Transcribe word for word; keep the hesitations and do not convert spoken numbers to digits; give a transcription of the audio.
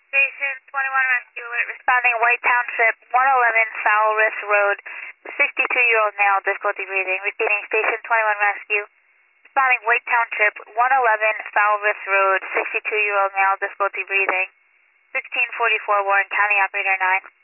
Station twenty-one Rescue Alert, responding White Township, one eleven Foul Risk Road, sixty-two-year-old male, difficulty breathing. Repeating, Station twenty-one Rescue, responding White Township, one eleven Foul Risk Road, sixty-two-year-old male, difficulty breathing. sixteen forty-four Warren County, operator nine.